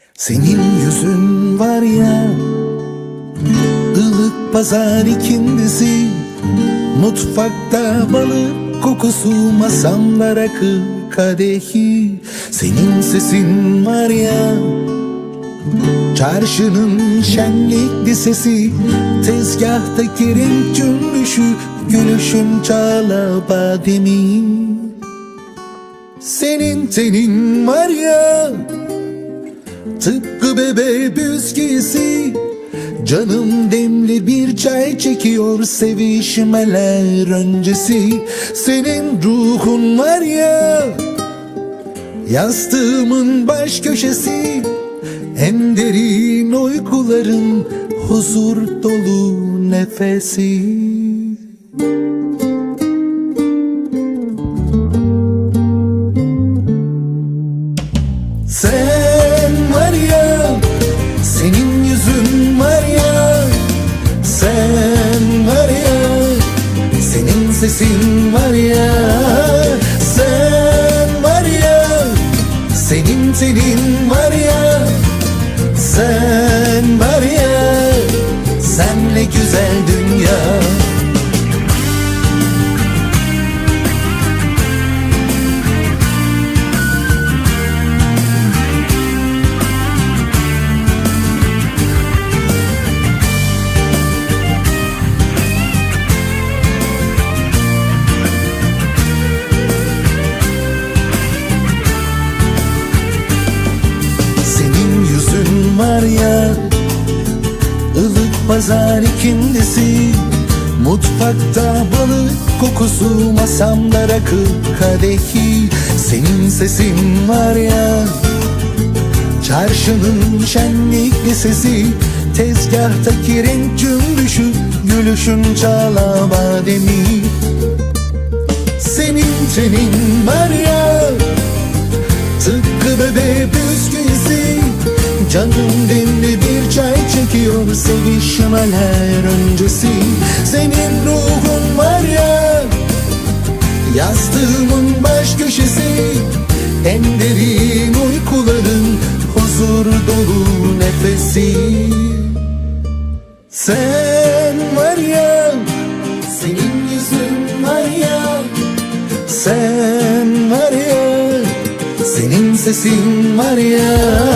Senin yüzün var ya, ılık pazar ikindisi, mutfakta balık kokusu, masamda rakı kadehi. Senin sesin var ya, çarşının şenlikli sesi, tezgahtaki renk cümbüşü, gülüşün çağla bademi. Senin tenin var ya, tıpkı bebe bisküvisi, canım demli bir çay çekiyor sevişmeler öncesi. Senin ruhun var ya, yastığımın baş köşesi, en derin uykuların huzur dolu nefesi. Sen var ya, senin yüzün var ya, sen var ya, senin sesin var ya, sen var ya, senin tenin var ya, sen var ya, senle güzel dünya. Var ya, ılık pazar ikindisi, mutfakta balık kokusu, masamda rakı kadehi. Senin sesin var ya, çarşının şenlikli sesi, tezgahtaki renk cümbüşü, gülüşün çağla bademi. Senin tenin var ya, tıpkı bebe bisküvisi, canım demli bir çay çekiyor sevişmeler öncesi. Senin ruhun var ya, yastığımın baş köşesi, en derin uykuların huzur dolu nefesi. Sen var ya, senin yüzün var ya, sen var ya, senin sesin var ya,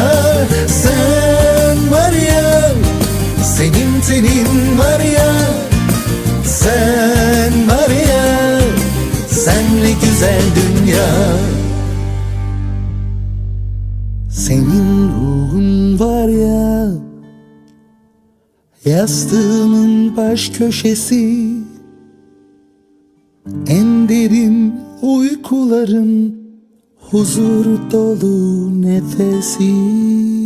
sen var ya, senin tenin var ya, sen var ya, senle güzel dünya. Senin ruhun var ya, yastığımın baş köşesi, en derin uykuların huzur dolu nefesi.